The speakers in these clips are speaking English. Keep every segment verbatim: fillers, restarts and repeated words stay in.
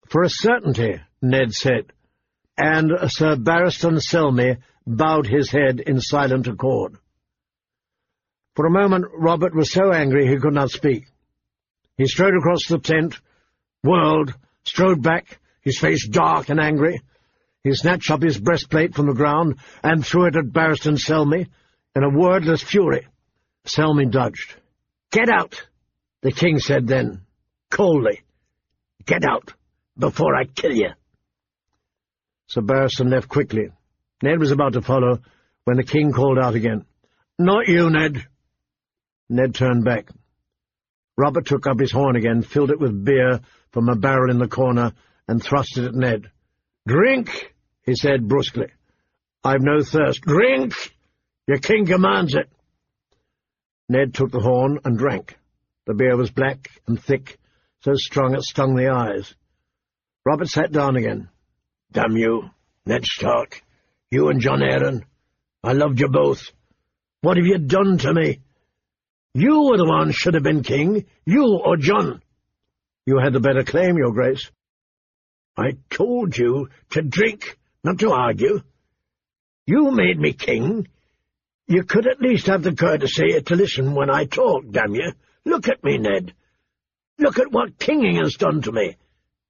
"For a certainty," Ned said, and Sir Barristan Selmy bowed his head in silent accord. For a moment Robert was so angry he could not speak. He strode across the tent, whirled, strode back, his face dark and angry. He snatched up his breastplate from the ground and threw it at Barristan Selmy in a wordless fury. Selmy dodged. "Get out," the king said then, coldly. "Get out, before I kill you." Sir Barristan left quickly. Ned was about to follow when the king called out again. "Not you, Ned." Ned turned back. Robert took up his horn again, filled it with beer from a barrel in the corner, and thrust it at Ned. "Drink," he said brusquely. "I've no thirst." "Drink! Your king commands it." Ned took the horn and drank. The beer was black and thick, so strong it stung the eyes. Robert sat down again. "Damn you, Ned Stark, you and Jon Arryn. I loved you both. What have you done to me? You were the one should have been king, you or Jon." "You had the better claim, your grace." "I told you to drink, not to argue. You made me king. You could at least have the courtesy to listen when I talk, damn you. Look at me, Ned. Look at what kinging has done to me.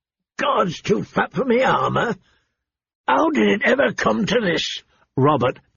God's too fat for me armour. How did it ever come to this?" Robert